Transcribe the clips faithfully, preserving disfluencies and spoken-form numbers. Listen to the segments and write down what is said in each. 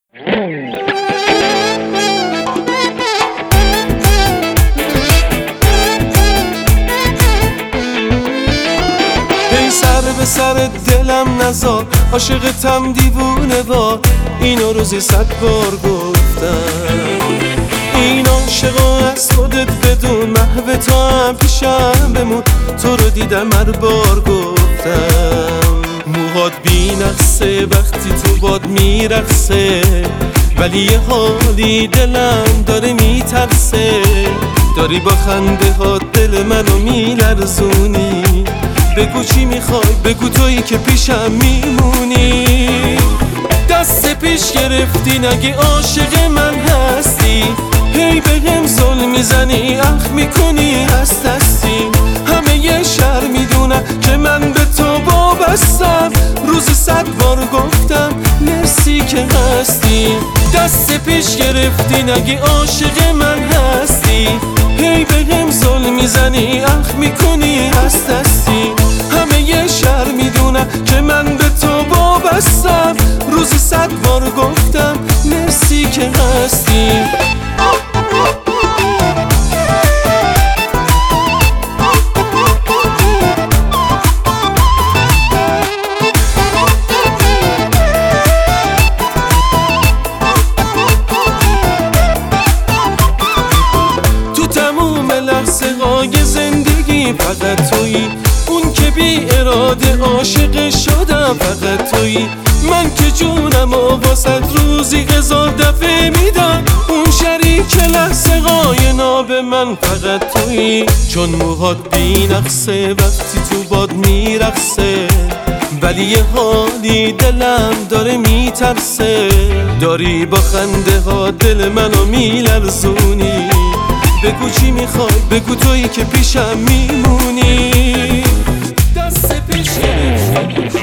ای سر به سر دلم نزار، عاشقتم دیوونه وار، اینو روزی صد بار گفتم. این عاشقو از خودت بدون، محو تو هم پیشم بمون، تو رو دیدم هر بار گفتم. موهات بی نقصه وقتی تو باد میرقصه، ولی یه حالی دلم داره میترسه. داری با خنده ها دل منو میلرزونی، بگو چی میخوای، بگو تویی که پیشم میمونی. دست پیش گرفتی نگه عاشق من هستی، هی به هم ظلم میزنی، اخ میکنی هست هستی. همه یه شهر میدونن که من به تو وابستم، روز صد بار گفتم مرسی که هستی. دست پیش گرفتی نگه عاشق من هستی، هی به هم ظلم میزنی، اخ میکنی هست هستی. همه یه شهر میدونن که من به تو وابستم، روز صد بار گفتم مرسی که هستی. لحظه‌های زندگی فقط تویی، اون که بی اراده عاشق شدم فقط تویی. من که جونم و واسه روزی هزار دفعه میدم، اون شریک لحظه های ناب من فقط تویی. چون موهات بی نقصه وقتی تو باد میرقصه، ولی یه حالی دلم داره میترسه. داری با خنده ها دل منو میلرزونی، بگو چی میخوای، بگو تویی که پیشم میمونی. دست پیش گرفتی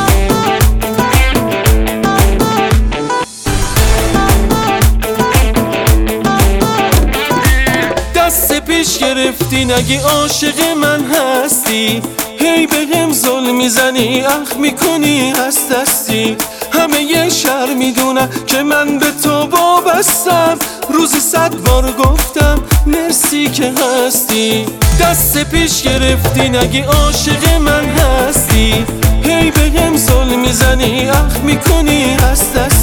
دست پیش گرفتی نگه عاشق من هستی، هی به هم ظلم میزنی، اخ میکنی هست هستی. همه یه شهر میدونن که من به تو وابستم، روز صد بار گفتم مرسی که هستی. دست پیش گرفتی نگه عاشق من هستی، هی به هم ظلم میزنی، اخ میکنی هست هستی.